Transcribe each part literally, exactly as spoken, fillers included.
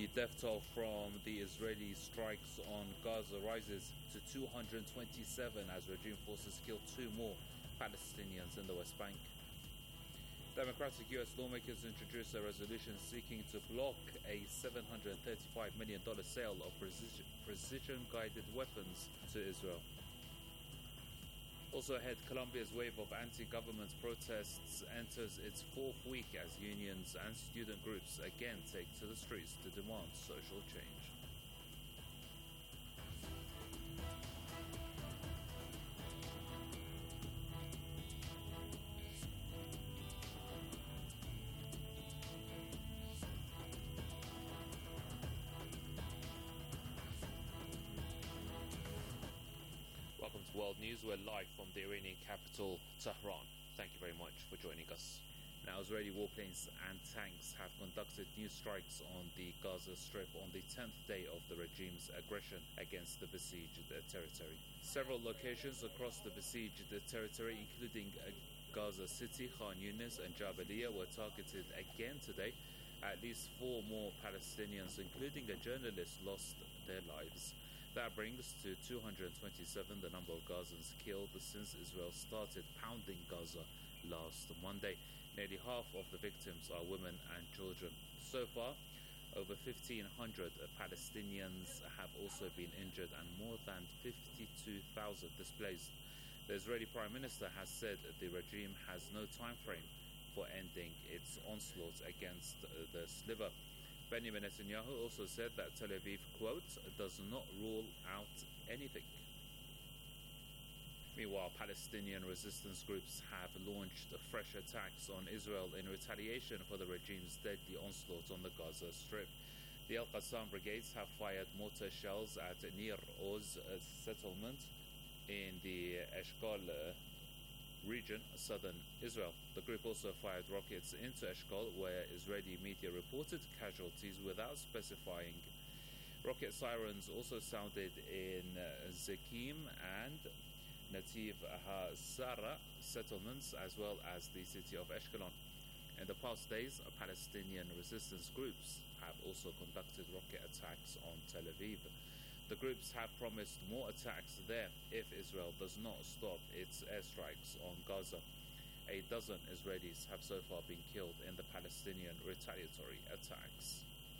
The death toll from the Israeli strikes on Gaza rises to two hundred twenty-seven as regime forces kill two more Palestinians in the West Bank. Democratic U S lawmakers introduced a resolution seeking to block a seven hundred thirty-five million dollars sale of precision, precision-guided weapons to Israel. Also ahead, Colombia's wave of anti-government protests enters its fourth week as unions and student groups again take to the streets to demand social change. Welcome to World News. We're live from the Iranian capital, Tehran. Thank you very much for joining us. Now, Israeli warplanes and tanks have conducted new strikes on the Gaza Strip on the tenth day of the regime's aggression against the besieged territory. Several locations across the besieged territory, including Gaza City, Khan Yunis and Jabaliyah, were targeted again today. At least four more Palestinians, including a journalist, lost their lives. That brings to two hundred twenty-seven the number of Gazans killed since Israel started pounding Gaza last Monday. Nearly half of the victims are women and children. So far, over fifteen hundred Palestinians have also been injured and more than fifty-two thousand displaced. The Israeli Prime Minister has said the regime has no time frame for ending its onslaught against the sliver. Benjamin Netanyahu also said that Tel Aviv, quote, does not rule out anything. Meanwhile, Palestinian resistance groups have launched fresh attacks on Israel in retaliation for the regime's deadly onslaught on the Gaza Strip. The Al-Qassam brigades have fired mortar shells at Nir Oz settlement in the Eshkol region, southern Israel. The group also fired rockets into Eshkol, where Israeli media reported casualties without specifying. Rocket sirens also sounded in uh, Zekim and Nativ HaSara settlements, as well as the city of Ashkelon. In the past days, Palestinian resistance groups have also conducted rocket attacks on Tel Aviv. The groups have promised more attacks there if Israel does not stop its airstrikes on Gaza. A dozen Israelis have so far been killed in the Palestinian retaliatory attacks.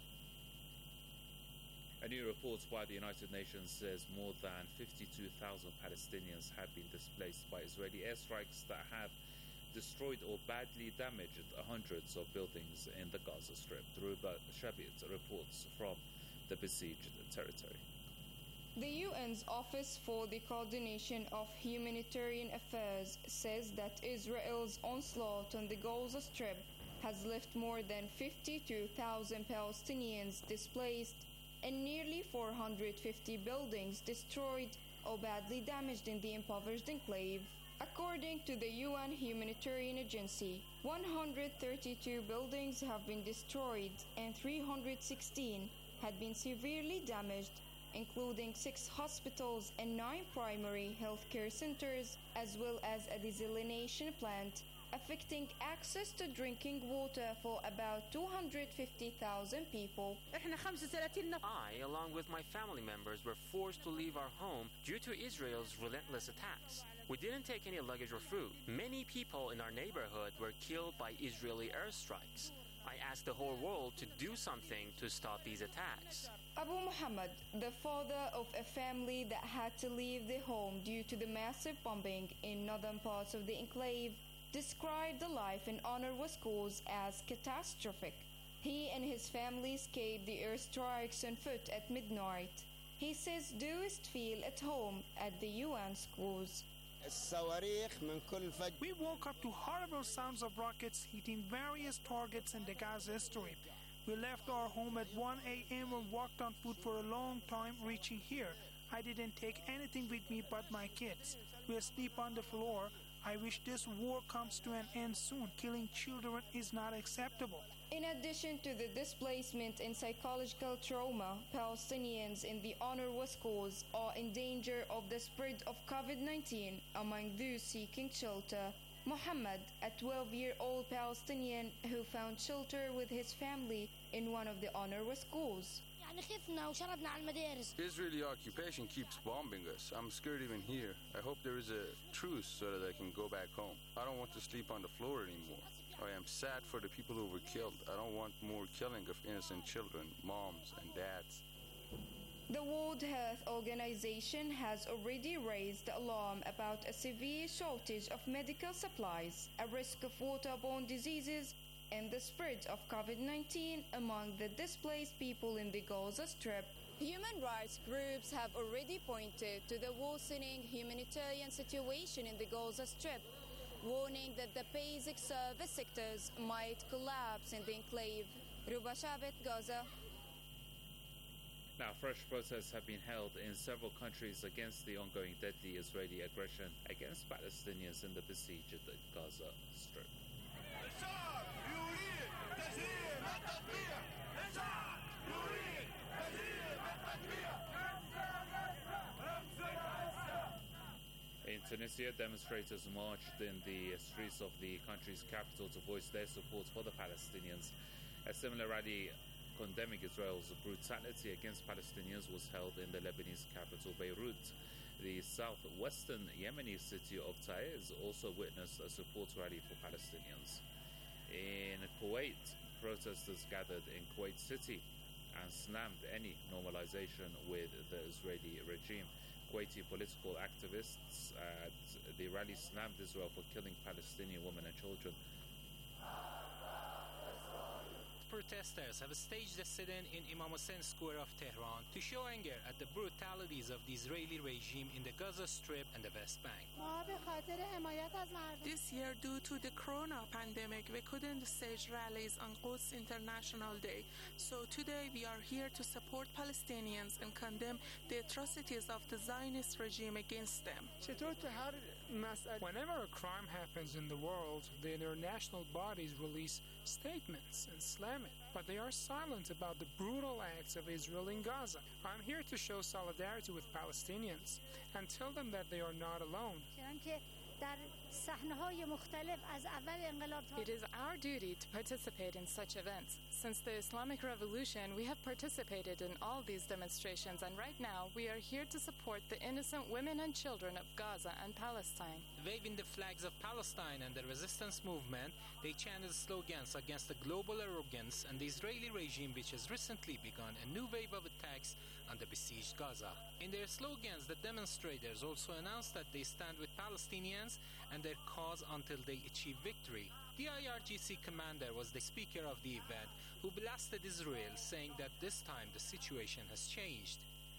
A new report by the United Nations says more than fifty-two thousand Palestinians have been displaced by Israeli airstrikes that have destroyed or badly damaged hundreds of buildings in the Gaza Strip. Ruba Shabit reports from the besieged territory. The U N's Office for the Coordination of Humanitarian Affairs says that Israel's onslaught on the Gaza Strip has left more than fifty-two thousand Palestinians displaced and nearly four hundred fifty buildings destroyed or badly damaged in the impoverished enclave. According to the U N Humanitarian Agency, one hundred thirty-two buildings have been destroyed and three hundred sixteen had been severely damaged, including six hospitals and nine primary healthcare centers, as well as a desalination plant, affecting access to drinking water for about two hundred fifty thousand people. I, along with my family members, were forced to leave our home due to Israel's relentless attacks. We didn't take any luggage or food. Many people in our neighborhood were killed by Israeli airstrikes. I asked the whole world to do something to stop these attacks. Abu Muhammad, the father of a family that had to leave their home due to the massive bombing in northern parts of the enclave, described the life in Anarwa schools as catastrophic. He and his family escaped the airstrikes on foot at midnight. He says doist feel at home at the U N schools. We woke up to horrible sounds of rockets hitting various targets in the Gaza Strip. We left our home at one a.m. and walked on foot for a long time reaching here. I didn't take anything with me but my kids. We sleep on the floor. I wish this war comes to an end soon. Killing children is not acceptable. In addition to the displacement and psychological trauma, Palestinians in the Anarwa schools are in danger of the spread of COVID nineteen among those seeking shelter. Mohammed, a twelve-year-old Palestinian who found shelter with his family in one of the UNRWA schools. Israeli occupation keeps bombing us. I'm scared even here. I hope there is a truce so that I can go back home. I don't want to sleep on the floor anymore. I am sad for the people who were killed. I don't want more killing of innocent children, moms and dads. The World Health Organization has already raised alarm about a severe shortage of medical supplies, a risk of waterborne diseases, and the spread of COVID nineteen among the displaced people in the Gaza Strip. Human rights groups have already pointed to the worsening humanitarian situation in the Gaza Strip, warning that the basic service sectors might collapse in the enclave. Ruba Shabet, Gaza. Now, fresh protests have been held in several countries against the ongoing deadly Israeli aggression against Palestinians in the besieged Gaza Strip. In Tunisia, demonstrators marched in the streets of the country's capital to voice their support for the Palestinians. A similar rally condemning Israel's brutality against Palestinians was held in the Lebanese capital, Beirut. The southwestern Yemeni city of Taiz also witnessed a support rally for Palestinians. In Kuwait, protesters gathered in Kuwait City and slammed any normalization with the Israeli regime. Kuwaiti political activists at the rally slammed Israel for killing Palestinian women and children. Protesters have staged a sit-in in Imam Hussein Square of Tehran to show anger at the brutalities of the Israeli regime in the Gaza Strip and the West Bank. This year, due to the corona pandemic, we couldn't stage rallies on Quds International Day. So today we are here to support Palestinians and condemn the atrocities of the Zionist regime against them. Whenever a crime happens in the world, the international bodies release statements and slam it, but they are silent about the brutal acts of Israel in Gaza. I'm here to show solidarity with Palestinians and tell them that they are not alone. It is our duty to participate in such events. Since the Islamic Revolution, we have participated in all these demonstrations, and right now we are here to support the innocent women and children of Gaza and Palestine. Waving the flags of Palestine and the resistance movement, they chanted slogans against the global arrogance and the Israeli regime, which has recently begun a new wave of attacks on the besieged Gaza. In their slogans, the demonstrators also announced that they stand with Palestinians and their cause until they achieve victory. The I R G C commander was the speaker of the event, who blasted Israel, saying that this time the situation has changed.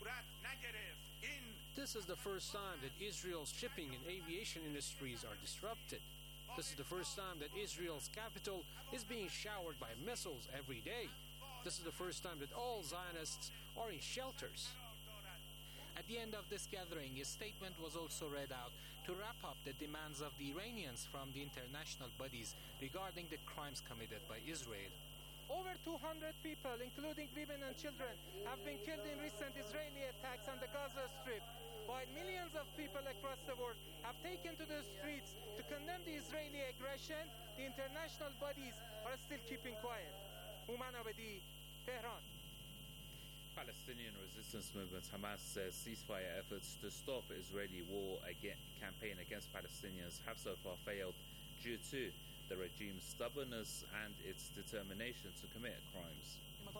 This is the first time that Israel's shipping and aviation industries are disrupted. This is the first time that Israel's capital is being showered by missiles every day. This is the first time that all Zionists are in shelters. At the end of this gathering, a statement was also read out to wrap up the demands of the Iranians from the international bodies regarding the crimes committed by Israel. Over two hundred people, including women and children, have been killed in recent Israeli attacks on the Gaza Strip, while millions of people across the world have taken to the streets to condemn the Israeli aggression. The international bodies are still keeping quiet. Human Abedi, Tehran. Palestinian resistance movement Hamas says ceasefire efforts to stop Israeli war again, campaign against Palestinians have so far failed due to the regime's stubbornness and its determination to commit crimes.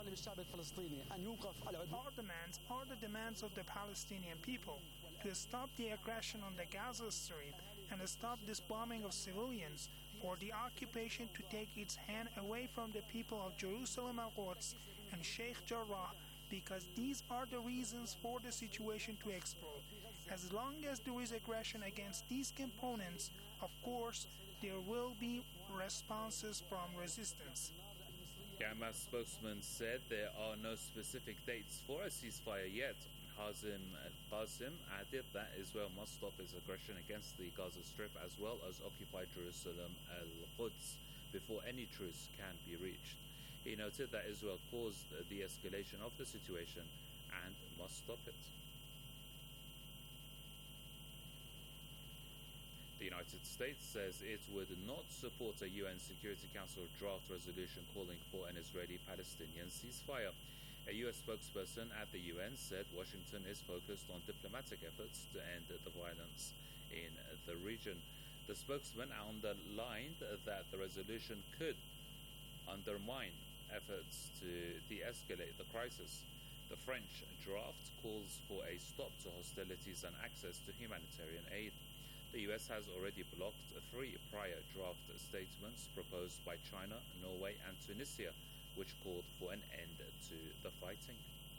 Our demands are the demands of the Palestinian people to stop the aggression on the Gaza Strip and stop this bombing of civilians, for the occupation to take its hand away from the people of Jerusalem al-Quds and Sheikh Jarrah, because these are the reasons for the situation to explode. As long as there is aggression against these components, of course, there will be responses from resistance. The Hamas spokesman said there are no specific dates for a ceasefire yet. Hazim Qasim added that Israel must stop its aggression against the Gaza Strip as well as occupy Jerusalem al-Quds before any truce can be reached. He noted that Israel caused the escalation of the situation and must stop it. The The United States says it would not support a U N Security Council draft resolution calling for an Israeli-Palestinian ceasefire. A U S spokesperson at the U N said Washington is focused on diplomatic efforts to end the violence in the region. The spokesman underlined that the resolution could undermine efforts to de-escalate the crisis. The French draft calls for a stop to hostilities and access to humanitarian aid. The U S has already blocked three prior draft statements proposed by China, Norway and Tunisia, which called for an end to the fighting.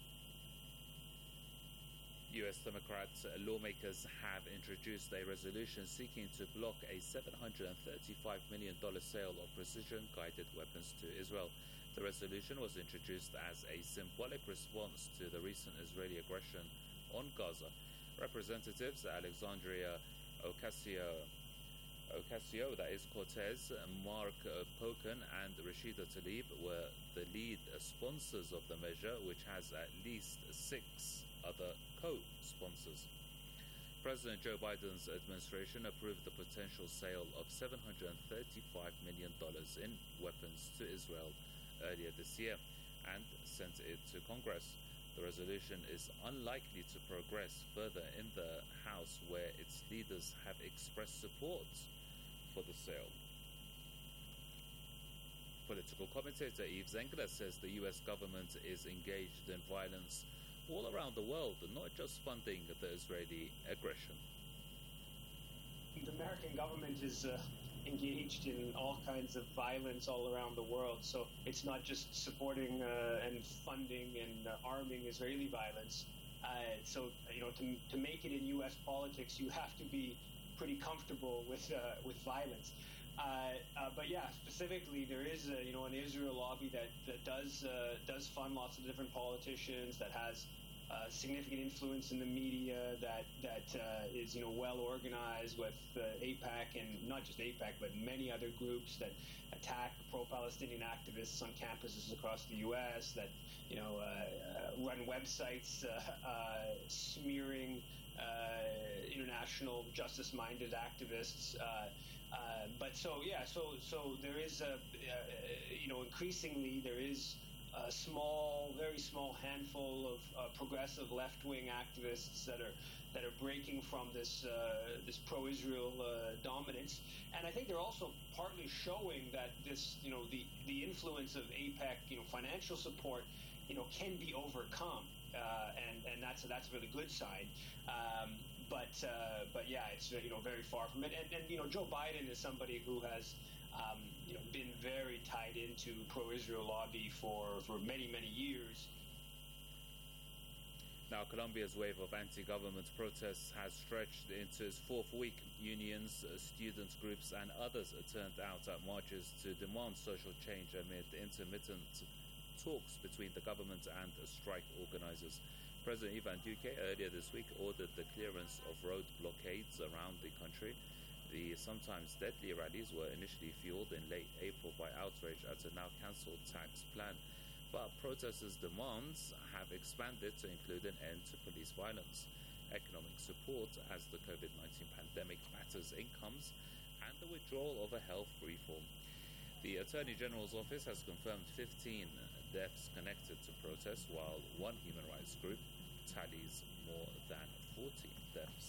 U S Democrat lawmakers have introduced a resolution seeking to block a seven hundred thirty-five million dollars sale of precision-guided weapons to Israel. The resolution was introduced as a symbolic response to the recent Israeli aggression on Gaza. Representatives Alexandria Ocasio, Ocasio that is Cortez, Mark Pocan and Rashida Tlaib were the lead sponsors of the measure, which has at least six other co-sponsors. President Joe Biden's administration approved the potential sale of seven hundred thirty-five million dollars in weapons to Israel earlier this year and sent it to Congress. The resolution is unlikely to progress further in the House, where its leaders have expressed support for the sale. Political commentator Yves Engler says the U S government is engaged in violence all around the world, not just funding the Israeli aggression. The American government is uh, engaged in all kinds of violence all around the world, so it's not just supporting uh, and funding and uh, arming Israeli violence. Uh, so, you know, to, to make it in U S politics, you have to be pretty comfortable with uh, with violence. Uh, uh, but yeah, specifically, there is a, you know an Israel lobby that that does uh, does fund lots of different politicians, that has uh, significant influence in the media, that that uh, is you know well organized with uh, AIPAC, and not just AIPAC, but many other groups that attack pro-Palestinian activists on campuses across the U S, that you know uh, uh, run websites uh, uh, smearing uh, international justice-minded activists. Uh, Uh, but so yeah, so so there is a uh, you know increasingly there is a small, very small handful of uh, progressive left-wing activists that are that are breaking from this uh, this pro-Israel uh, dominance, and I think they're also partly showing that this you know the the influence of AIPAC, you know financial support, you know can be overcome, uh, and and that's a, that's a really good sign. Um, But uh, but yeah, it's you know very far from it, and, and you know Joe Biden is somebody who has um, you know been very tied into pro-Israel lobby for, for many many years. Now, Colombia's wave of anti-government protests has stretched into its fourth week. Unions, uh, student groups, and others are turned out at marches to demand social change amid intermittent talks between the government and uh, strike organizers. President Ivan Duque earlier this week ordered the clearance of road blockades around the country. The sometimes deadly rallies were initially fueled in late April by outrage at a now cancelled tax plan, but protesters' demands have expanded to include an end to police violence, economic support as the COVID nineteen pandemic batters incomes, and the withdrawal of a health reform. The Attorney General's office has confirmed fifteen deaths connected to protests, while one human rights group tallies more than forty deaths.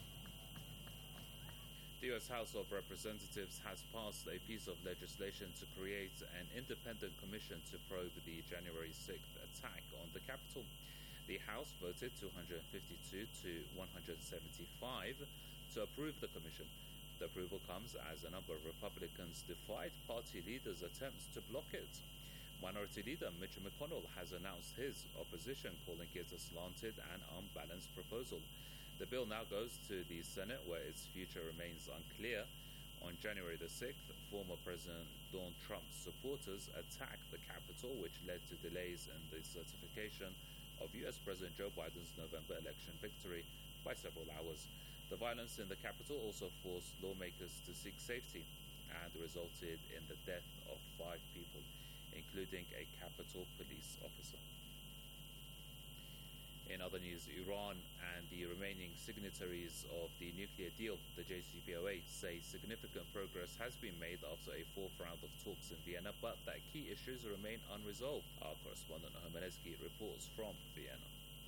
The U S House of Representatives has passed a piece of legislation to create an independent commission to probe the January sixth attack on the Capitol. The House voted two hundred fifty-two to one hundred seventy-five to approve the commission. The approval comes as a number of Republicans defied party leaders' attempts to block it. Minority Leader Mitch McConnell has announced his opposition, calling it a slanted and unbalanced proposal. The bill now goes to the Senate, where its future remains unclear. On January the sixth, former President Donald Trump's supporters attacked the Capitol, which led to delays in the certification of U S President Joe Biden's November election victory by several hours. The violence in the Capitol also forced lawmakers to seek safety and resulted in the death of five people, including a Capitol police officer. In other news, Iran and the remaining signatories of the nuclear deal, the J C P O A, say significant progress has been made after a fourth round of talks in Vienna, but that key issues remain unresolved. Our correspondent Homenesky reports from Vienna.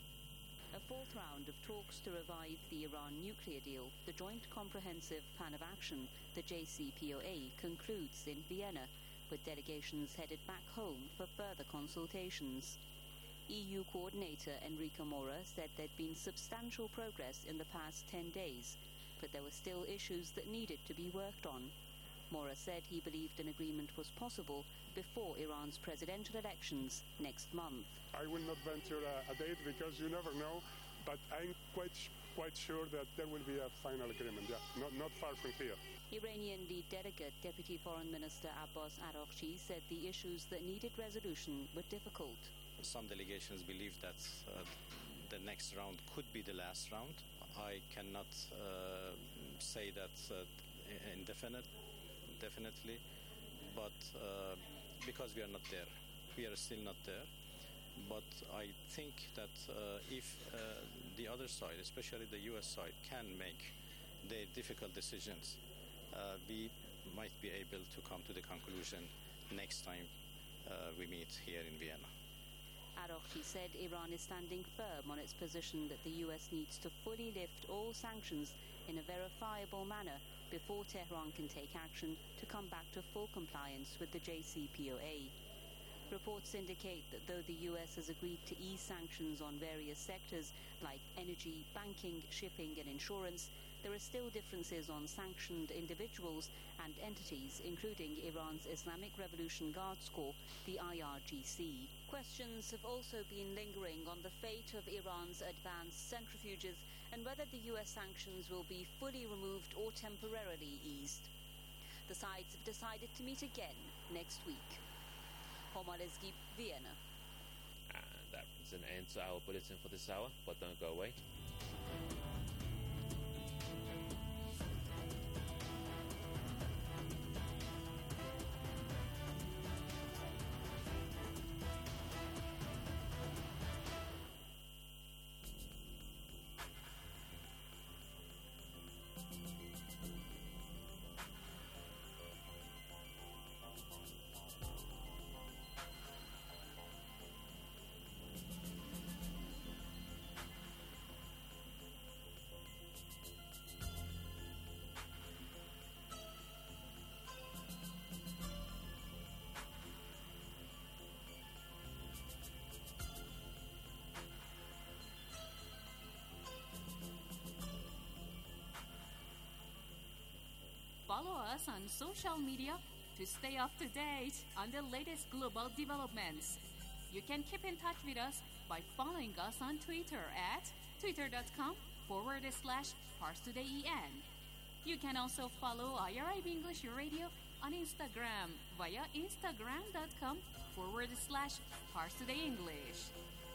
A fourth round of talks to revive the Iran nuclear deal, the Joint Comprehensive Plan of Action, the J C P O A, concludes in Vienna, with delegations headed back home for further consultations. E U coordinator Enrique Mora said there'd been substantial progress in the past ten days, but there were still issues that needed to be worked on. Mora said he believed an agreement was possible before Iran's presidential elections next month. I will not venture a, a date because you never know, but I'm quite quite sure that there will be a final agreement, yeah, not, not far from here. Iranian lead delegate Deputy Foreign Minister Abbas Araghchi said the issues that needed resolution were difficult. Some delegations believe that uh, the next round could be the last round. I cannot uh, say that uh, indefinite, definitely, but uh, because we are not there, we are still not there. But I think that uh, if uh, the other side, especially the U S side, can make the difficult decisions, uh, we might be able to come to the conclusion next time uh, we meet here in Vienna. Araghchi said Iran is standing firm on its position that the U S needs to fully lift all sanctions in a verifiable manner before Tehran can take action to come back to full compliance with the J C P O A. Reports indicate that though the U S has agreed to ease sanctions on various sectors like energy, banking, shipping and insurance, there are still differences on sanctioned individuals and entities, including Iran's Islamic Revolution Guards Corps, the I R G C. Questions have also been lingering on the fate of Iran's advanced centrifuges and whether the U S sanctions will be fully removed or temporarily eased. The sides have decided to meet again next week. Homenesky, Vienna. And that brings an end to our bulletin for this hour, but don't go away. Follow us on social media to stay up to date on the latest global developments. You can keep in touch with us by following us on Twitter at twitter.com forward slash ParsTodayEN. You can also follow I R I B English Radio on Instagram via instagram.com forward slash ParsTodayEnglish.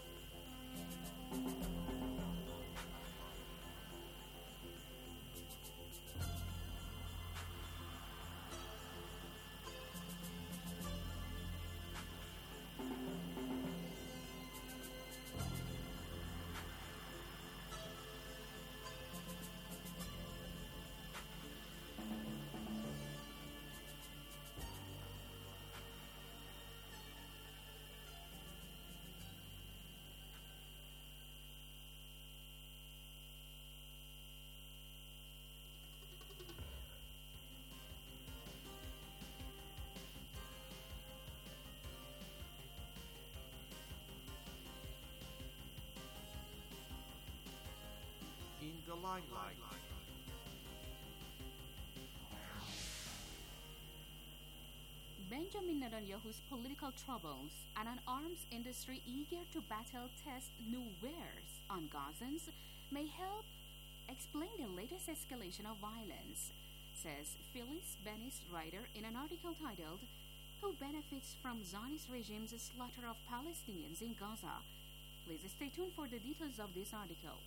In the limelight. Benjamin Netanyahu's political troubles and an arms industry eager to battle test new wares on Gazans may help explain the latest escalation of violence, says Phyllis Bennis Ryder in an article titled "Who Benefits from Zionist Regime's Slaughter of Palestinians in Gaza?" Please stay tuned for the details of this article.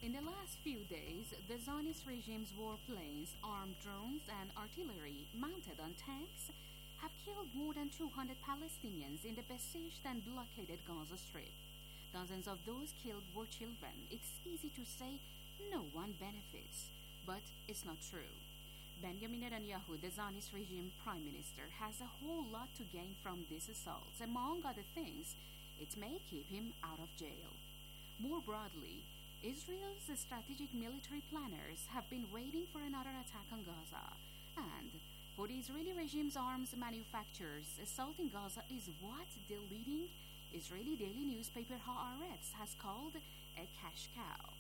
In the last few days, the Zionist regime's warplanes, armed drones, and artillery mounted on tanks have killed more than two hundred Palestinians in the besieged and blockaded Gaza Strip. Dozens of those killed were children. It's easy to say no one benefits, but it's not true. Benjamin Netanyahu, the Zionist regime prime minister, has a whole lot to gain from these assaults. Among other things, it may keep him out of jail. More broadly, Israel's strategic military planners have been waiting for another attack on Gaza. And for the Israeli regime's arms manufacturers, assaulting Gaza is what the leading Israeli daily newspaper Haaretz has called a cash cow.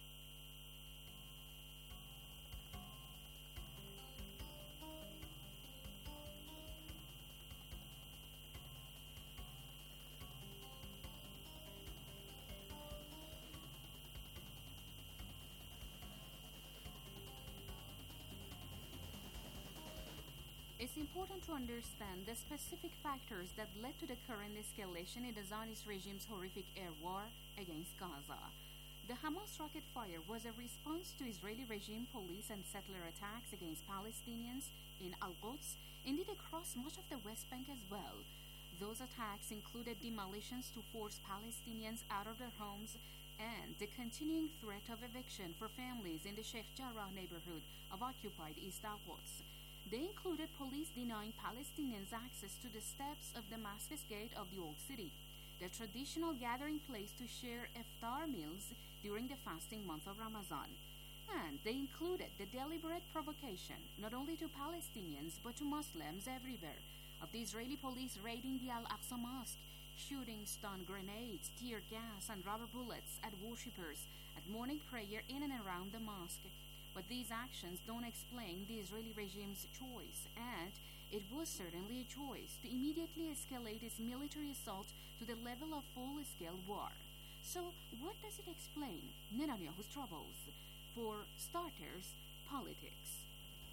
It's important to understand the specific factors that led to the current escalation in the Zionist regime's horrific air war against Gaza. The Hamas rocket fire was a response to Israeli regime police and settler attacks against Palestinians in Al-Quds, indeed across much of the West Bank as well. Those attacks included demolitions to force Palestinians out of their homes and the continuing threat of eviction for families in the Sheikh Jarrah neighborhood of occupied East Al-Quds. They included police denying Palestinians access to the steps of Damascus Gate of the Old City, the traditional gathering place to share iftar meals during the fasting month of Ramadan. And they included the deliberate provocation, not only to Palestinians but to Muslims everywhere, of the Israeli police raiding the Al-Aqsa Mosque, shooting stun grenades, tear gas, and rubber bullets at worshippers at morning prayer in and around the mosque. But these actions don't explain the Israeli regime's choice, and it was certainly a choice to immediately escalate its military assault to the level of full-scale war. So what does it explain? Netanyahu's troubles. For starters, politics.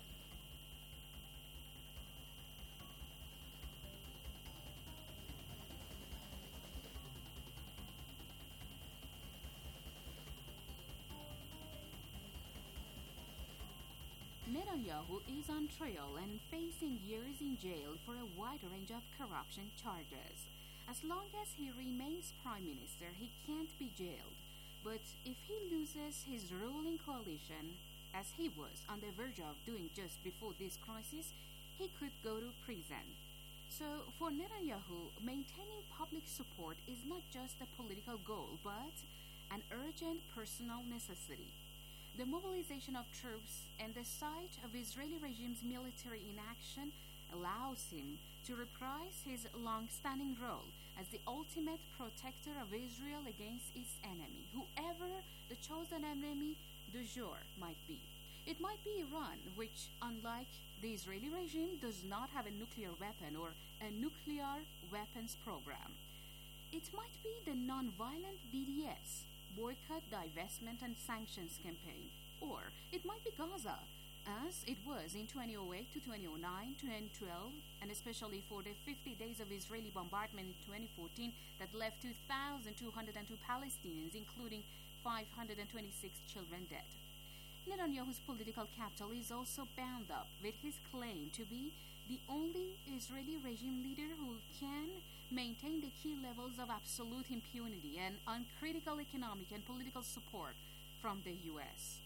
Netanyahu is on trial and facing years in jail for a wide range of corruption charges. As long as he remains prime minister, he can't be jailed. But if he loses his ruling coalition, as he was on the verge of doing just before this crisis, he could go to prison. So for Netanyahu, maintaining public support is not just a political goal, but an urgent personal necessity. The mobilization of troops and the sight of Israeli regime's military in action allows him to reprise his long-standing role as the ultimate protector of Israel against its enemy, whoever the chosen enemy du jour might be. It might be Iran, which, unlike the Israeli regime, does not have a nuclear weapon or a nuclear weapons program. It might be the non-violent B D S, boycott, divestment, and sanctions campaign. Or it might be Gaza, as it was in twenty oh eight to twenty oh nine, twenty twelve, and especially for the fifty days of Israeli bombardment in twenty fourteen that left two thousand two hundred two Palestinians, including five hundred twenty-six children, dead. Netanyahu's political capital is also bound up with his claim to be the only Israeli regime leader who can maintain the key levels of absolute impunity and uncritical economic and political support from the U S.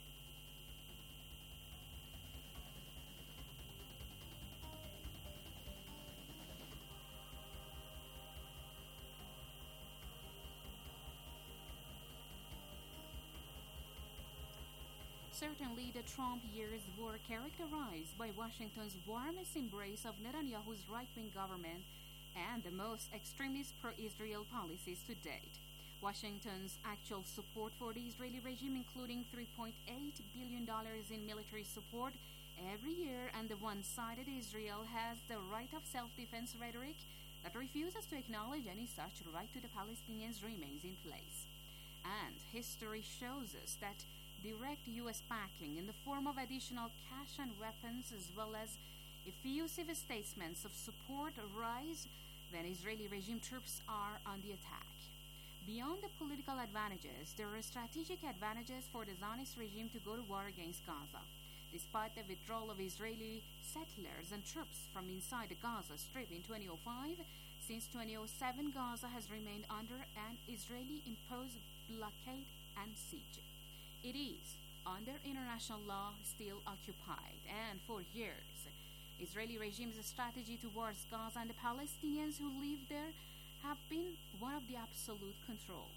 Certainly, the Trump years were characterized by Washington's warmest embrace of Netanyahu's right-wing government and the most extremist pro-Israel policies to date. Washington's actual support for the Israeli regime, including three point eight billion dollars in military support every year, and the one-sided Israel has the right of self-defense rhetoric that refuses to acknowledge any such right to the Palestinians remains in place. And history shows us that direct U S backing in the form of additional cash and weapons, as well as effusive statements of support, rise when Israeli regime troops are on the attack. Beyond the political advantages, there are strategic advantages for the Zionist regime to go to war against Gaza. Despite the withdrawal of Israeli settlers and troops from inside the Gaza Strip in twenty oh five, since twenty oh seven, Gaza has remained under an Israeli-imposed blockade and siege. It is, under international law, still occupied, and for years, Israeli regime's strategy towards Gaza and the Palestinians who live there have been one of the absolute control.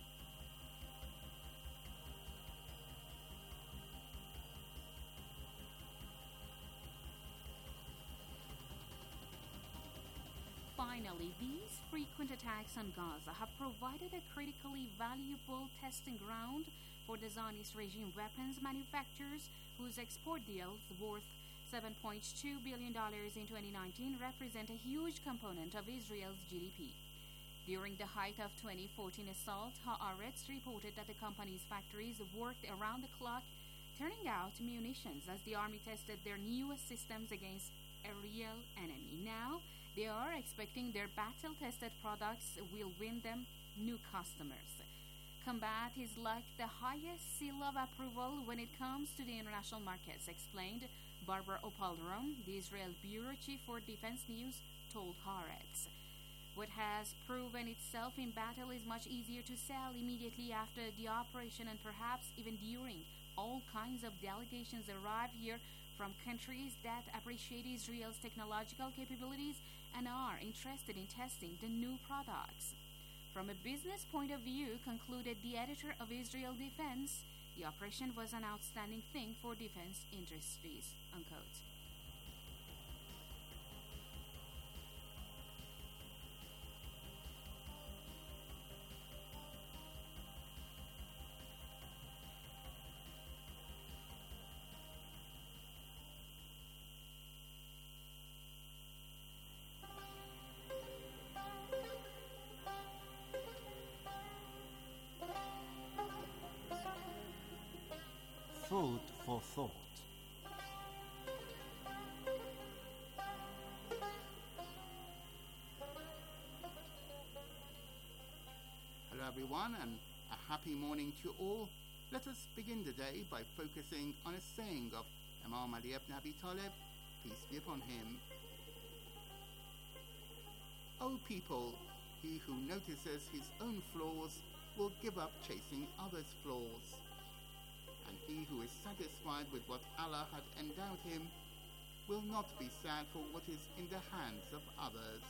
Finally, these frequent attacks on Gaza have provided a critically valuable testing ground for the Zionist regime weapons manufacturers, whose export deals worth seven point two billion dollars in twenty nineteen represent a huge component of Israel's G D P. During the height of twenty fourteen assault, Haaretz reported that the company's factories worked around the clock, turning out munitions as the army tested their newest systems against a real enemy. Now, they are expecting their battle-tested products will win them new customers. Combat is like the highest seal of approval when it comes to the international markets, explained Barbara Opal-Rom, the Israel bureau chief for Defense News, told Haaretz. What has proven itself in battle is much easier to sell immediately after the operation, and perhaps even during. All kinds of delegations arrive here from countries that appreciate Israel's technological capabilities and are interested in testing the new products. From a business point of view, concluded the editor of Israel Defense, the operation was an outstanding thing for defense industries, unquote. Food for thought. Hello everyone, and a happy morning to you all. Let us begin the day by focusing on a saying of Imam Ali ibn Abi Talib, peace be upon him. O people, he who notices his own flaws will give up chasing others' flaws. And he who is satisfied with what Allah had endowed him will not be sad for what is in the hands of others.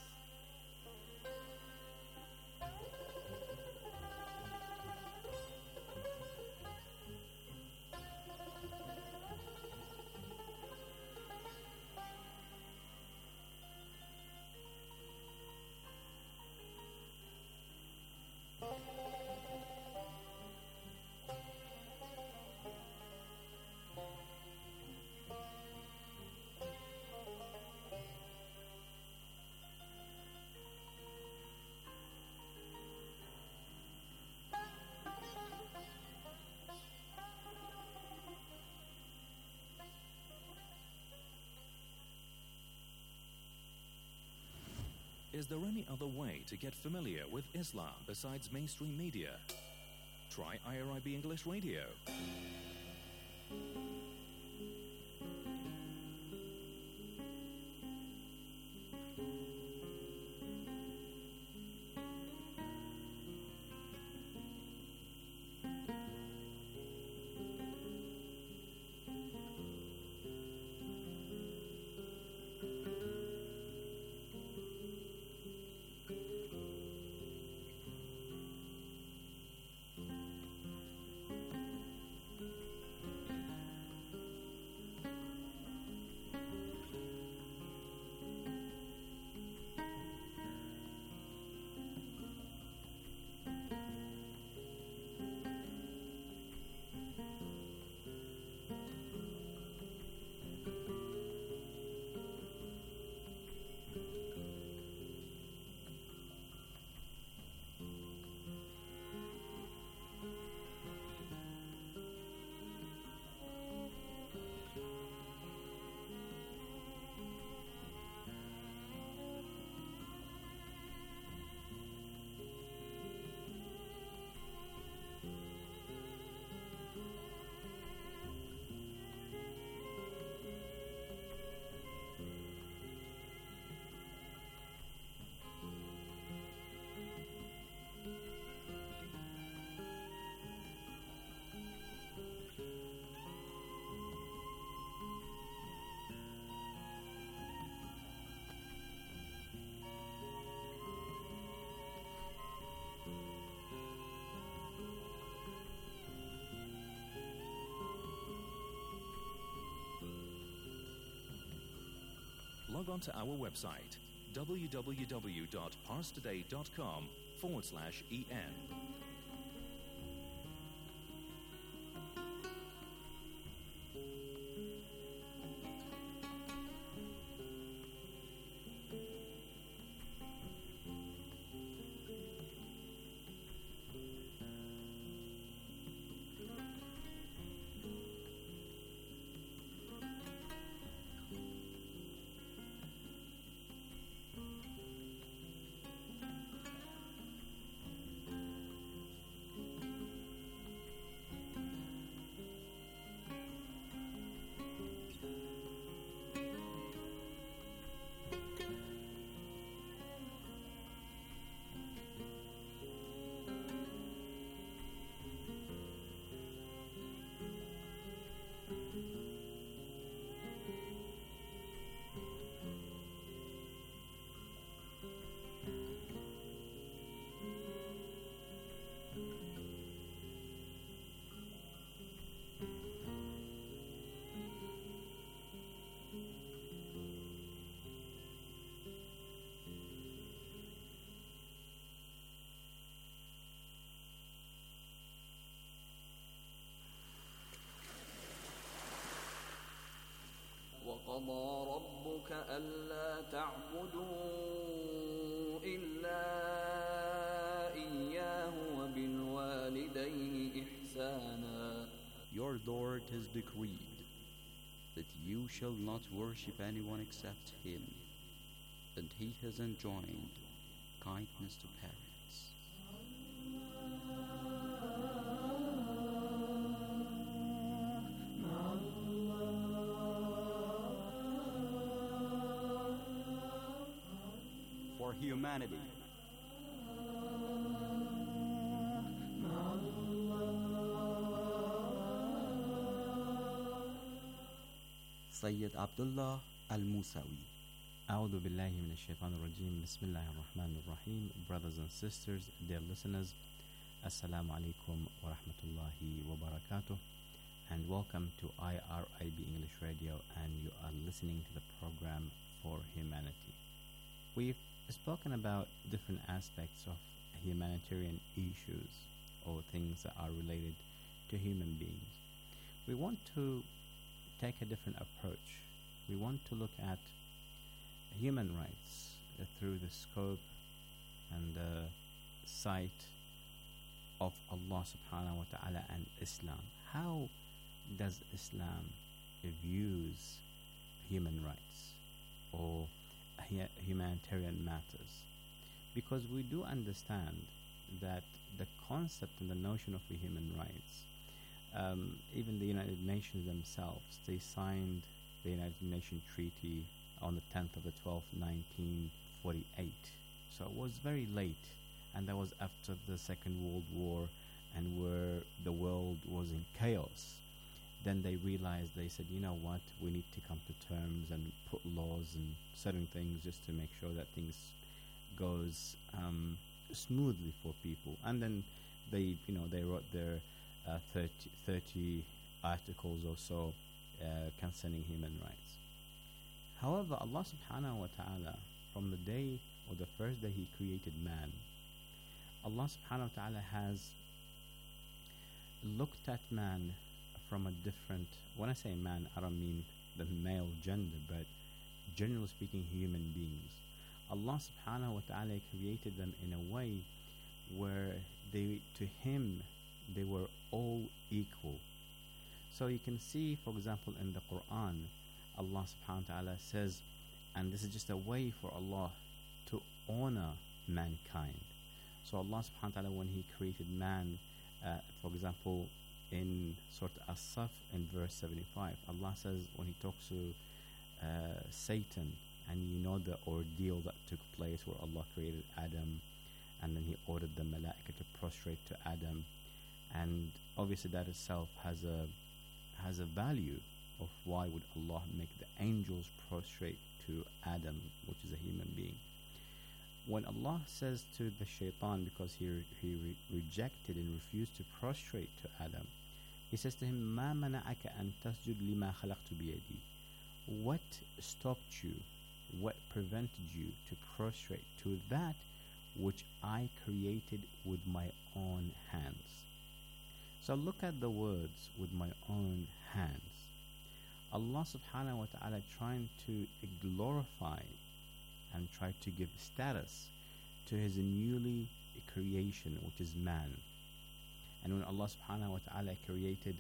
Is there any other way to get familiar with Islam besides mainstream media? Try I R I B English Radio. log on to our website www.parstoday.com forward slash en. وقضى ربك ألا تعبدوا إلا إياه وبالوالدين إحسانا. Your Lord has decreed that you shall not worship anyone except Him, and He has enjoined kindness to parents. For humanity, Sayyid Abdullah Al-Musawi. أعوذ بالله من الشيطان الرجيم بسم الله الرحمن الرحيم. Brothers and sisters, dear listeners, Assalamu alaikum wa rahmatullahi wa barakatuh, and welcome to I R I B English Radio, and you are listening to the program For Humanity. We've spoken about different aspects of humanitarian issues or things that are related to human beings. We want to take a different approach. We want to look at human rights uh, through the scope and the sight of Allah subhanahu wa ta'ala and Islam. How does Islam views human rights or humanitarian matters? Because we do understand that the concept and the notion of the human rights, um, even the United Nations themselves, they signed the United Nations Treaty on the tenth of the twelfth, nineteen forty-eight. So it was very late, and that was after the Second World War, and where the world was in chaos. Then they realized, they said, you know what, we need to come to terms and put laws and certain things just to make sure that things goes um, smoothly for people. And then they, you know, they wrote their uh, thirty, thirty articles or so uh, concerning human rights. However, Allah subhanahu wa ta'ala, from the day or the first day He created man, Allah subhanahu wa ta'ala has looked at man from a different, when I say man, I don't mean the male gender, but generally speaking, human beings. Allah subhanahu wa ta'ala created them in a way where they, to Him, they were all equal. So you can see, for example, in the Quran, Allah subhanahu wa ta'ala says, and this is just a way for Allah to honor mankind. So Allah subhanahu wa ta'ala, when He created man, uh, for example, in Surah As-Saf in verse seventy-five, Allah says, when He talks to uh, Satan, and you know the ordeal that took place where Allah created Adam, and then He ordered the Malaika to prostrate to Adam, and obviously that itself has a has a value of why would Allah make the angels prostrate to Adam, which is a human being. When Allah says to the shaitan, because he re- he re- rejected and refused to prostrate to Adam, He says to him, مَا مَنَعَكَ أَن تَسْجُدْ لِمَا خَلَقْتُ بِيَدِي. What stopped you what prevented you to prostrate to that which I created with my own hands? So look at the words, with my own hands. Allah subhanahu wa ta'ala trying to glorify and try to give status to his newly creation, which is man. And when Allah subhanahu wa ta'ala created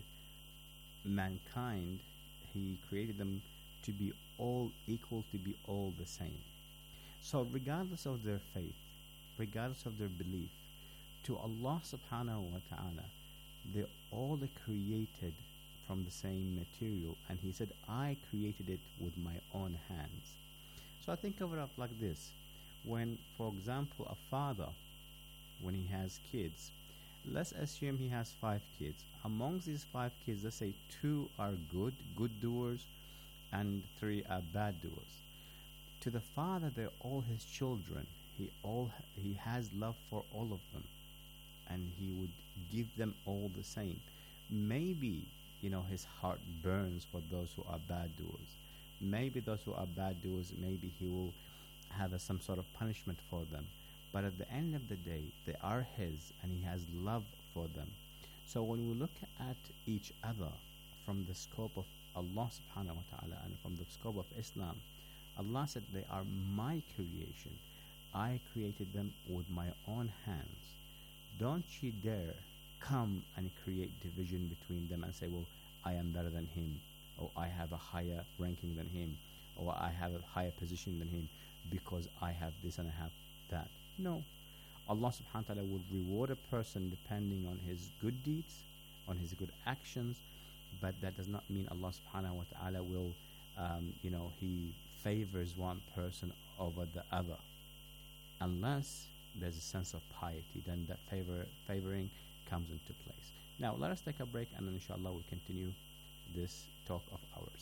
mankind, he created them to be all equal, to be all the same. So regardless of their faith, regardless of their belief, to Allah subhanahu wa ta'ala, they all created from the same material, and he said, I created it with my own hands. So I think of it up like this. When, for example, a father, when he has kids, let's assume he has five kids. Amongst these five kids, let's say two are good, good doers, and three are bad doers. To the father, they're all his children. He all he has love for all of them, and he would give them all the same. Maybe, you know, his heart burns for those who are bad doers. Maybe those who are bad doers, maybe he will have a, some sort of punishment for them. But at the end of the day, they are his, and he has love for them. So when we look at each other from the scope of Allah subhanahu wa ta'ala and from the scope of Islam, Allah said they are my creation. I created them with my own hands. Don't you dare come and create division between them and say, well, I am better than him, or I have a higher ranking than him, or I have a higher position than him because I have this and I have that. No. Allah subhanahu wa ta'ala will reward a person depending on his good deeds, on his good actions, but that does not mean Allah subhanahu wa ta'ala will, um, you know, he favors one person over the other. Unless there's a sense of piety, then that favor favoring comes into place. Now, let us take a break, and then inshallah we'll continue this talk of ours.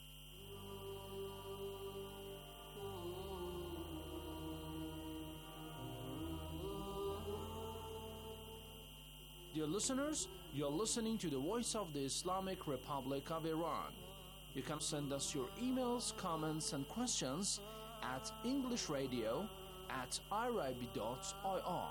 Dear listeners, you are listening to the Voice of the Islamic Republic of Iran. You can send us your emails, comments, and questions at englishradio at irib dot I R.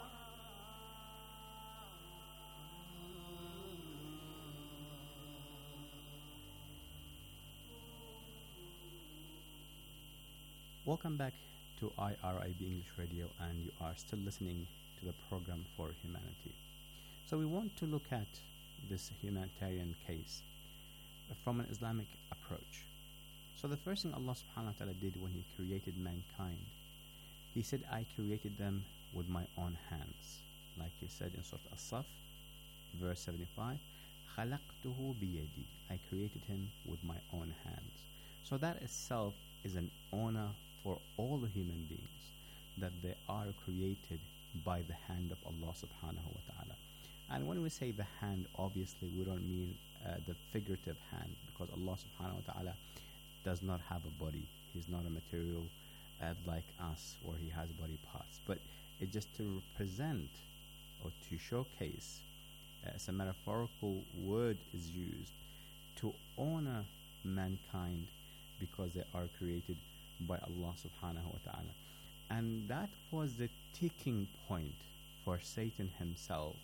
Welcome back to I R I B English Radio, and you are still listening to the program for humanity. So we want to look at this humanitarian case from an Islamic approach. So the first thing Allah subhanahu wa ta'ala did when he created mankind, he said, I created them with my own hands. Like he said in Surah As-Saf, verse seventy-five, خَلَقْتُهُ بِيَدِي, I created him with my own hands. So that itself is an honor for all the human beings, that they are created by the hand of Allah subhanahu wa ta'ala. And when we say the hand, obviously we don't mean uh, the figurative hand, because Allah subhanahu wa ta'ala does not have a body. He's not a material uh, like us, or he has body parts. But it's just to represent or to showcase, uh, as a metaphorical word is used, to honor mankind because they are created by Allah subhanahu wa ta'ala. And that was the ticking point for Satan himself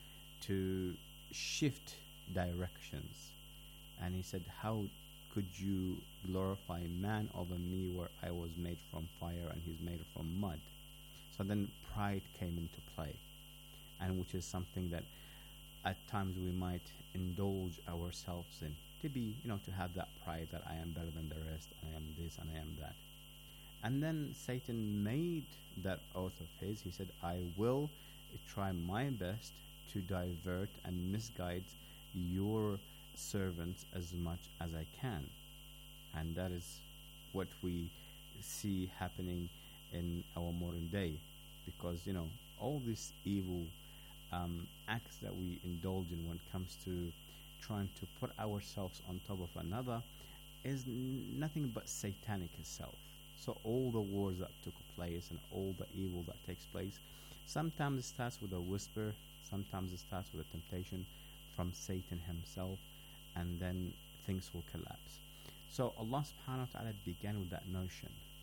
to shift directions. And he said, how could you glorify man over me, where I was made from fire and he's made from mud? So then pride came into play, and which is something that at times we might indulge ourselves in, to be, you know, to have that pride that I am better than the rest, I am this and I am that. And then Satan made that oath of his. He said, I will try my best to divert and misguide your servants as much as I can. And that is what we see happening in our modern day, because, you know, all these evil um, acts that we indulge in when it comes to trying to put ourselves on top of another is n- nothing but satanic itself. So all the wars that took place and all the evil that takes place, sometimes it starts with a whisper, sometimes it starts with a temptation from Satan himself, and then things will collapse. So Allah subhanahu wa ta'ala began with that notion,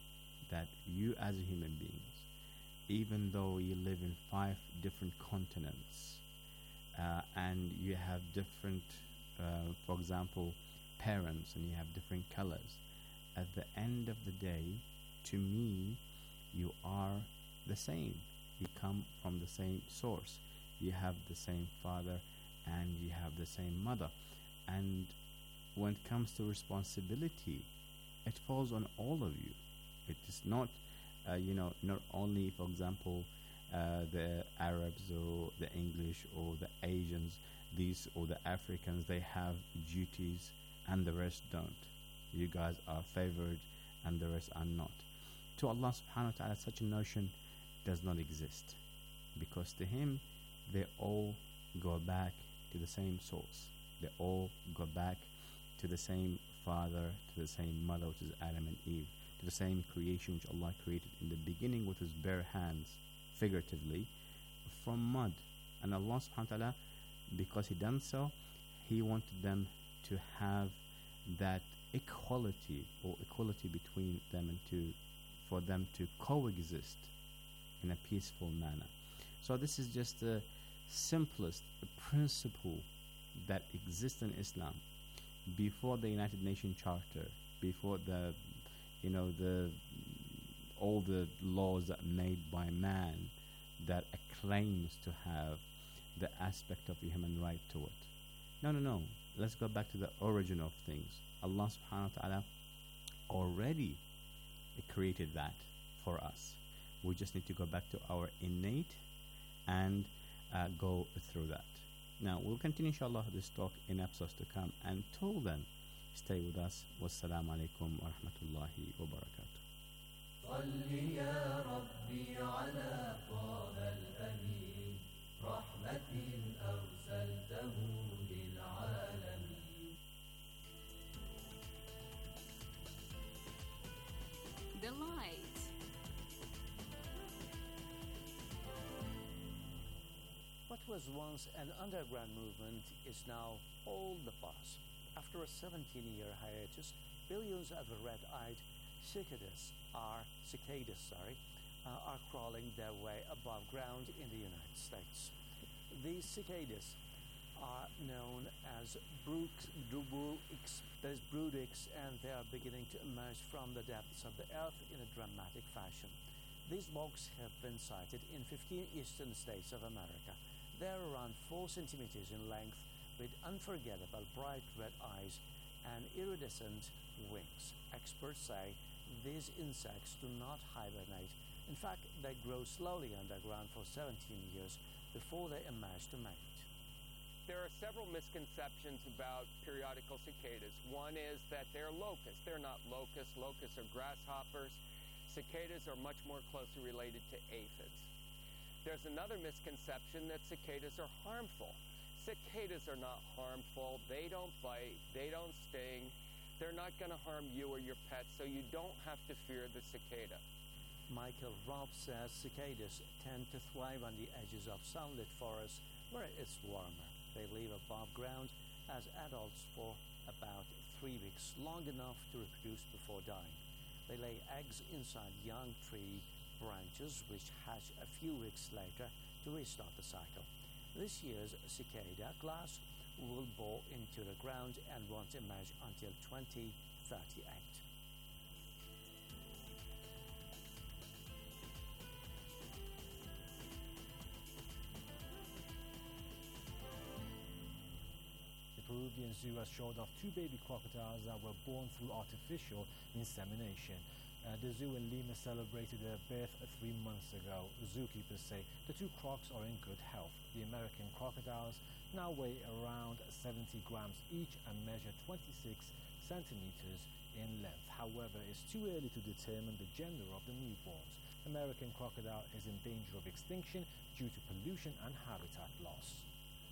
that you as human beings, even though you live in five different continents, uh, and you have different, uh, for example, parents, and you have different colors, at the end of the day, to me, you are the same. You come from the same source. You have the same father and you have the same mother. And when it comes to responsibility, it falls on all of you. It is not, uh, you know, not only, for example, uh, the Arabs or the English or the Asians, these or the Africans, they have duties and the rest don't. You guys are favored and the rest are not. To Allah subhanahu wa ta'ala, such a notion does not exist, because to Him they all go back to the same source. They all go back to the same father, to the same mother, which is Adam and Eve, to the same creation which Allah created in the beginning with His bare hands, figuratively, from mud. And Allah subhanahu wa ta'ala, because He done so, He wanted them to have that equality or equality between them and to for them to coexist in a peaceful manner. So this is just the simplest principle that exists in Islam. Before the United Nations Charter, before the, you know, the all the laws that made by man that claims to have the aspect of the human right to it. No, no, no. Let's go back to the origin of things. Allah subhanahu wa ta'ala already created that for us. We just need to go back to our innate and uh, go through that. Now, we'll continue inshallah this talk in episodes to come. Until then, stay with us. Wassalamu alaikum wa rahmatullahi wa barakatuh. صل يا ربي على طه الأمين رحمة أرسلته للعالمين. The light. What was once an underground movement is now all the past. After a seventeen-year hiatus, billions of red-eyed cicadas are cicadas, sorry, uh, are crawling their way above ground in the United States. These cicadas are known as brooks, brooks, there's broodix, and they are beginning to emerge from the depths of the earth in a dramatic fashion. These bugs have been sighted in fifteen eastern states of America. They're around four centimeters in length, with unforgettable bright red eyes and iridescent wings. Experts say these insects do not hibernate. In fact, they grow slowly underground for seventeen years before they emerge to mate. There are several misconceptions about periodical cicadas. One is that they're locusts. They're not locusts. Locusts are grasshoppers. Cicadas are much more closely related to aphids. There's another misconception that cicadas are harmful. Cicadas are not harmful. They don't bite. They don't sting. They're not going to harm you or your pets, so you don't have to fear the cicada. Michael Robb says cicadas tend to thrive on the edges of sunlit forests where it's warmer. They live above ground as adults for about three weeks, long enough to reproduce before dying. They lay eggs inside young tree branches, which hatch a few weeks later to restart the cycle. This year's cicada class will bore into the ground and won't emerge until twenty thirty-eight. The Peruvian zoo has showed off two baby crocodiles that were born through artificial insemination. Uh, the zoo in Lima celebrated their birth three months ago. Zookeepers say the two crocs are in good health. The American crocodiles now weigh around seventy grams each and measure twenty-six centimeters in length. However, it's too early to determine the gender of the newborns. American crocodile is in danger of extinction due to pollution and habitat loss.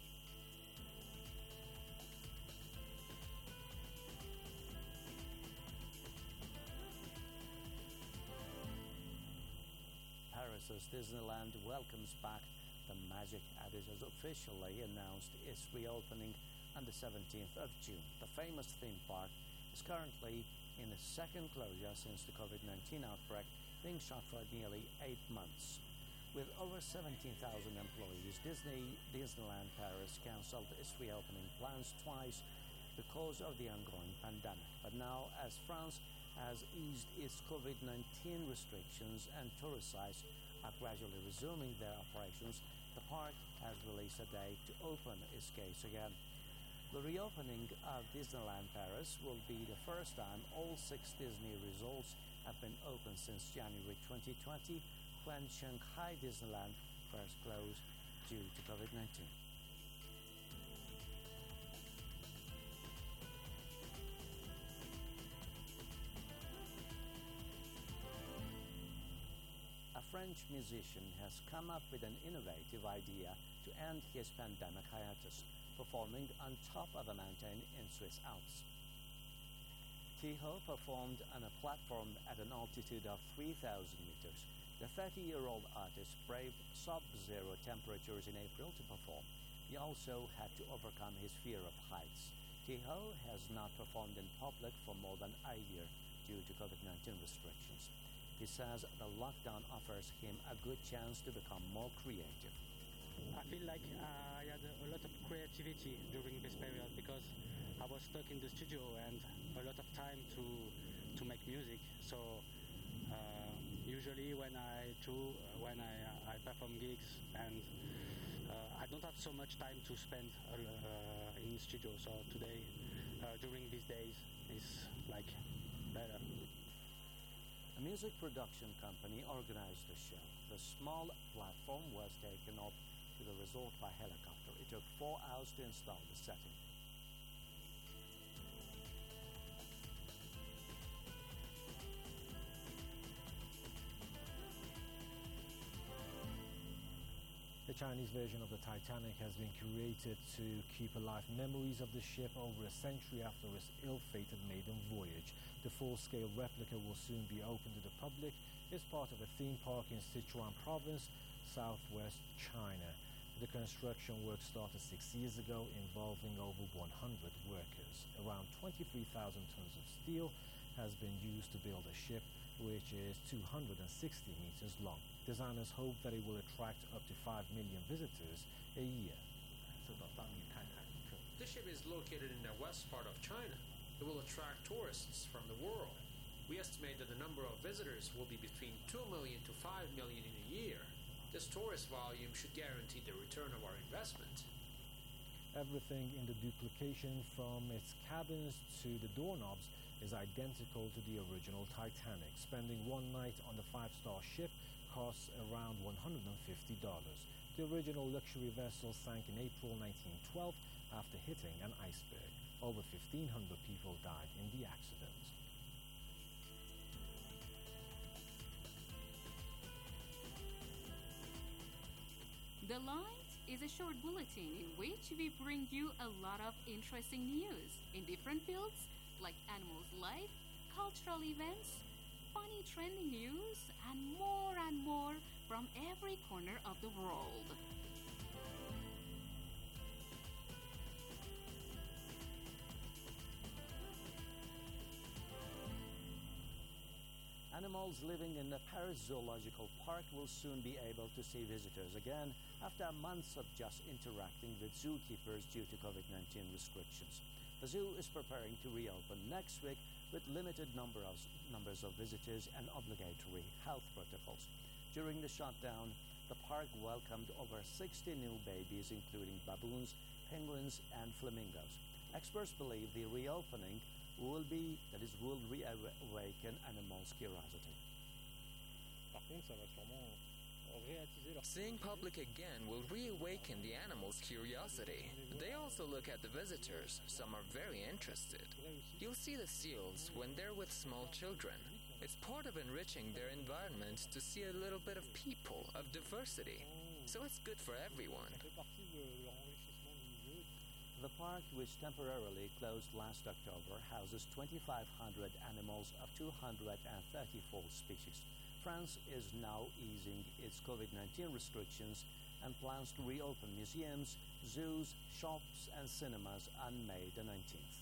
Paris' Disneyland welcomes back the Magic ad has officially announced its reopening on the seventeenth of June. The famous theme park is currently in a second closure since the COVID nineteen outbreak being shut for nearly eight months. With over seventeen thousand employees, Disney Disneyland Paris cancelled its reopening plans twice because of the ongoing pandemic. But now, as France has eased its COVID nineteen restrictions and tourist sites are gradually resuming their operations, the park has released a date to open its gates again. The reopening of Disneyland Paris will be the first time all six Disney resorts have been open since January twenty twenty, when Shanghai Disneyland first closed due to COVID nineteen. A French musician has come up with an innovative idea to end his pandemic hiatus, performing on top of a mountain in Swiss Alps. Tiho performed on a platform at an altitude of three thousand meters. The thirty-year-old artist braved sub-zero temperatures in April to perform. He also had to overcome his fear of heights. Tiho has not performed in public for more than a year due to COVID nineteen restrictions. He says the lockdown offers him a good chance to become more creative. I feel like uh, I had a, a lot of creativity during this period because I was stuck in the studio and a lot of time to to make music. So uh, usually when I do, when I, I perform gigs, and uh, I don't have so much time to spend uh, in the studio. So today, uh, during these days, is like better. A music production company organized the show. The small platform was taken up to the resort by helicopter. It took four hours to install the setting. The Chinese version of the Titanic has been created to keep alive memories of the ship over a century after its ill-fated maiden voyage. The full-scale replica will soon be open to the public. It's part of a theme park in Sichuan province, southwest China. The construction work started six years ago, involving over one hundred workers. Around twenty-three thousand tons of steel has been used to build a ship, which is two hundred sixty meters long. Designers hope that it will attract up to five million visitors a year. The ship is located in the west part of China. It will attract tourists from the world. We estimate that the number of visitors will be between two million to five million in a year. This tourist volume should guarantee the return of our investment. Everything in the duplication, from its cabins to the doorknobs, is identical to the original Titanic. Spending one night on the five-star ship costs around one hundred fifty dollars. The original luxury vessel sank in April nineteen twelve after hitting an iceberg. Over fifteen hundred people died in the accident. The Light is a short bulletin in which we bring you a lot of interesting news in different fields like animals' life, cultural events, funny trending news, and more and more from every corner of the world. Animals living in the Paris Zoological Park will soon be able to see visitors again after months of just interacting with zookeepers due to COVID nineteen restrictions. The zoo is preparing to reopen next week with limited number of, numbers of visitors and obligatory health protocols. During the shutdown, the park welcomed over sixty new babies, including baboons, penguins, and flamingos. Experts believe the reopening will be, that is, will reawaken animals' curiosity. Seeing public again will reawaken the animals' curiosity. They also look at the visitors. Some are very interested. You'll see the seals when they're with small children. It's part of enriching their environment to see a little bit of people, of diversity. So it's good for everyone. The park, which temporarily closed last October, houses twenty-five hundred animals of two hundred thirty-four species. France is now easing its COVID nineteen restrictions and plans to reopen museums, zoos, shops, and cinemas on May the nineteenth.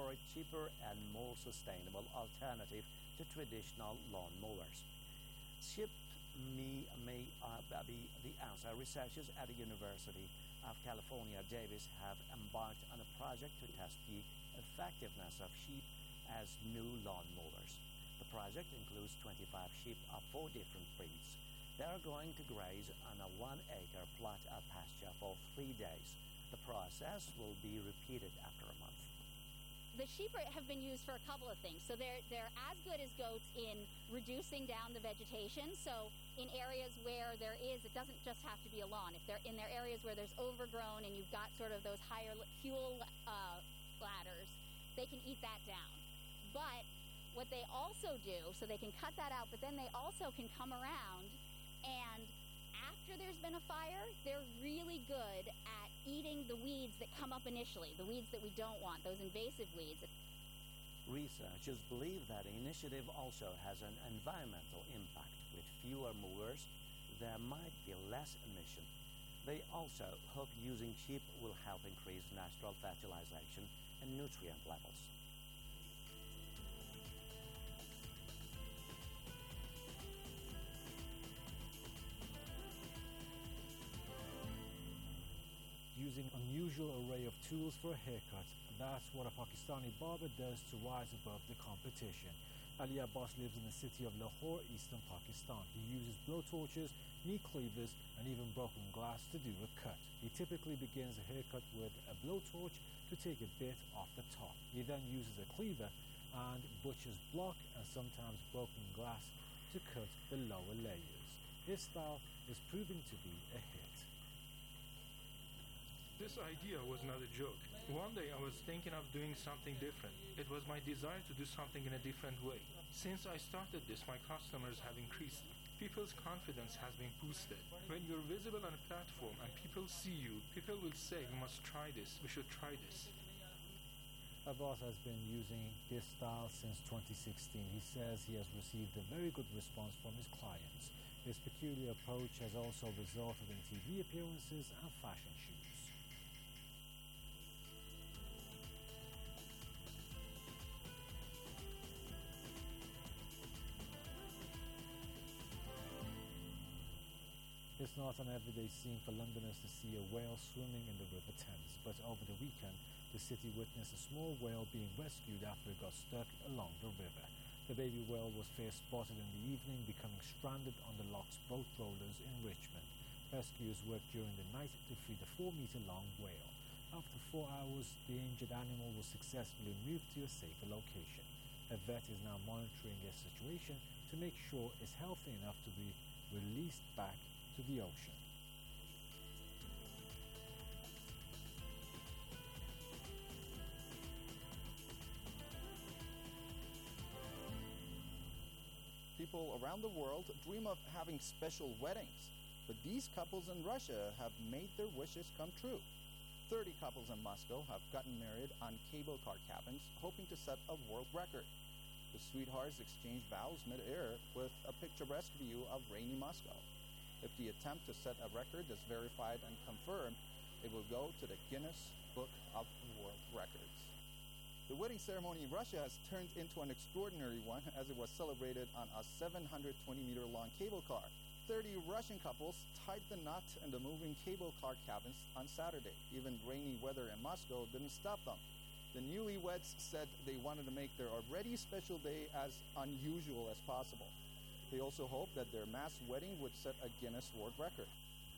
for a cheaper and more sustainable alternative to traditional lawn mowers. Ship Me May Babi, the answer, researchers at the University of California, Davis, have embarked on a project to test the effectiveness of sheep as new lawn mowers. The project includes twenty-five sheep of four different breeds. They are going to graze on a one-acre plot of pasture for three days. The process will be repeated after a month. The sheep are, have been used for a couple of things. So they're they're as good as goats in reducing down the vegetation. So in areas where there is, it doesn't just have to be a lawn. If they're in their areas where there's overgrown and you've got sort of those higher fuel uh, ladders, they can eat that down. But what they also do, so they can cut that out, but then they also can come around and after there's been a fire, they're really good at eating the weeds that come up initially, the weeds that we don't want, those invasive weeds. Researchers believe that the initiative also has an environmental impact. With fewer mowers, there might be less emission. They also hope using sheep will help increase natural fertilization and nutrient levels. Using unusual array of tools for a haircut, that's what a Pakistani barber does to rise above the competition. Ali Abbas lives in the city of Lahore, eastern Pakistan. He uses blowtorches, knee cleavers, and even broken glass to do a cut. He typically begins a haircut with a blowtorch to take a bit off the top. He then uses a cleaver and butcher's block and sometimes broken glass to cut the lower layers. His style is proving to be a hit. This idea was not a joke. One day I was thinking of doing something different. It was my desire to do something in a different way. Since I started this, my customers have increased. People's confidence has been boosted. When you're visible on a platform and people see you, people will say, we must try this, we should try this. Abbas has been using this style since twenty sixteen. He says he has received a very good response from his clients. His peculiar approach has also resulted in T V appearances and fashion shoots. It's not an everyday scene for Londoners to see a whale swimming in the River Thames, but over the weekend, the city witnessed a small whale being rescued after it got stuck along the river. The baby whale was first spotted in the evening, becoming stranded on the lock's boat rollers in Richmond. Rescuers worked during the night to free the four-meter-long whale. After four hours, the injured animal was successfully moved to a safer location. A vet is now monitoring its situation to make sure it's healthy enough to be released back to the ocean. People around the world dream of having special weddings, but these couples in Russia have made their wishes come true. thirty couples in Moscow have gotten married on cable car cabins, hoping to set a world record. The sweethearts exchanged vows mid-air with a picturesque view of rainy Moscow. If the attempt to set a record is verified and confirmed, it will go to the Guinness Book of World Records. The wedding ceremony in Russia has turned into an extraordinary one as it was celebrated on a seven hundred twenty meter long cable car. thirty Russian couples tied the knot in the moving cable car cabins on Saturday. Even rainy weather in Moscow didn't stop them. The newlyweds said they wanted to make their already special day as unusual as possible. They also hoped that their mass wedding would set a Guinness World Record.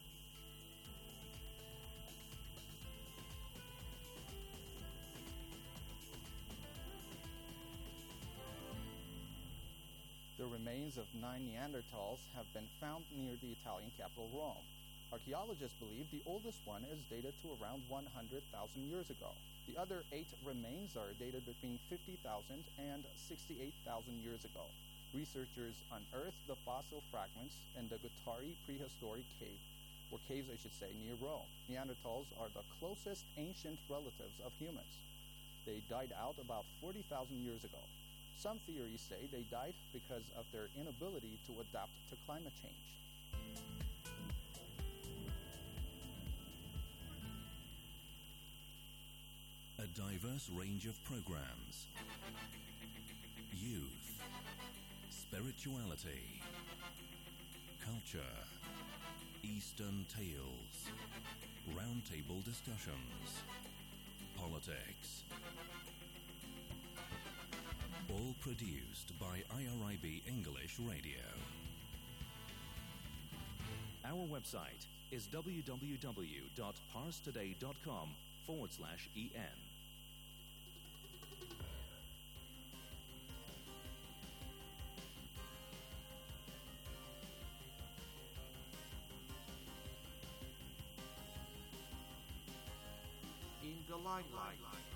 The remains of nine Neanderthals have been found near the Italian capital Rome. Archaeologists believe the oldest one is dated to around one hundred thousand years ago. The other eight remains are dated between fifty thousand and sixty-eight thousand years ago. Researchers unearthed the fossil fragments in the Guattari prehistoric cave, or caves I should say, near Rome. Neanderthals are the closest ancient relatives of humans. They died out about forty thousand years ago. Some theories say they died because of their inability to adapt to climate change. A diverse range of programs: youth, spirituality, culture, Eastern tales, roundtable discussions, politics. All produced by I R I B English Radio. Our website is www.parstoday.com forward slash en. In the limelight.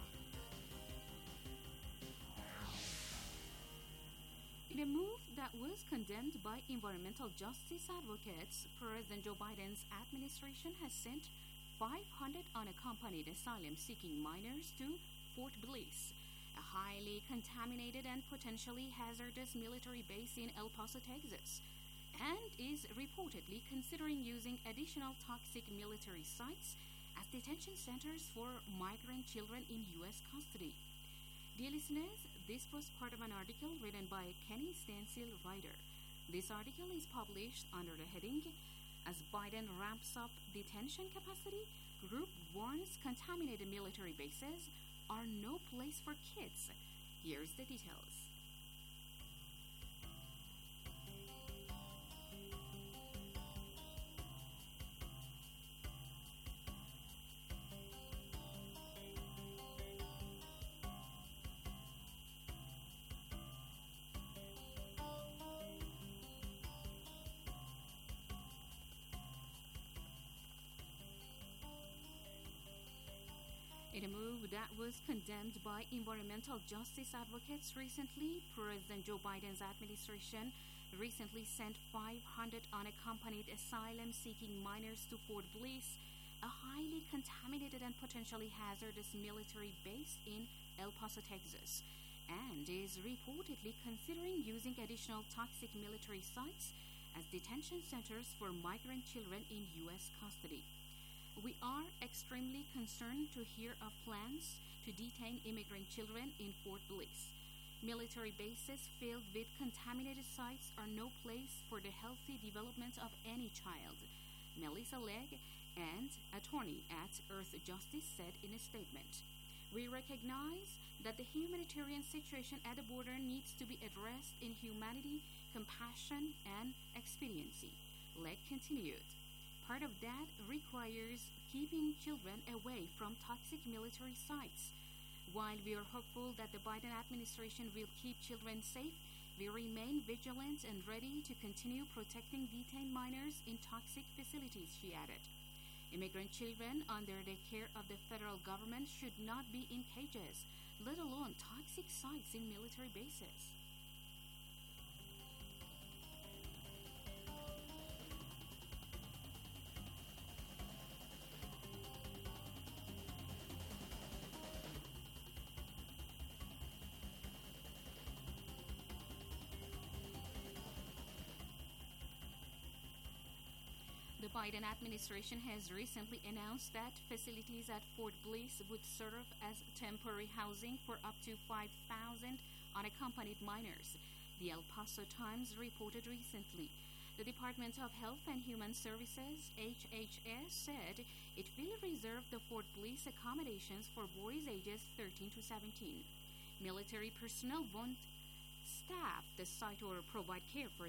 In a move that was condemned by environmental justice advocates, President Joe Biden's administration has sent five hundred unaccompanied asylum-seeking minors to Fort Bliss, a highly contaminated and potentially hazardous military base in El Paso, Texas, and is reportedly considering using additional toxic military sites as detention centers for migrant children in U S custody. Dear listeners, this was part of an article written by Kenny Stansel Ryder. This article is published under the heading, "As Biden Ramps Up Detention Capacity, Group Warns Contaminated Military Bases Are No Place for Kids." Here's the details. In a move that was condemned by environmental justice advocates recently, President Joe Biden's administration recently sent five hundred unaccompanied asylum-seeking minors to Fort Bliss, a highly contaminated and potentially hazardous military base in El Paso, Texas, and is reportedly considering using additional toxic military sites as detention centers for migrant children in U S custody. We are extremely concerned to hear of plans to detain immigrant children in Fort Bliss. Military bases filled with contaminated sites are no place for the healthy development of any child, Melissa Legg, an attorney at Earth Justice, said in a statement. We recognize that the humanitarian situation at the border needs to be addressed in humanity, compassion, and expediency, Legg continued. Part of that requires keeping children away from toxic military sites. While we are hopeful that the Biden administration will keep children safe, we remain vigilant and ready to continue protecting detained minors in toxic facilities, she added. Immigrant children under the care of the federal government should not be in cages, let alone toxic sites in military bases. The Biden administration has recently announced that facilities at Fort Bliss would serve as temporary housing for up to five thousand unaccompanied minors, the El Paso Times reported recently. The Department of Health and Human Services, H H S, said it will reserve the Fort Bliss accommodations for boys ages thirteen to seventeen. Military personnel won't staff the site or provide care for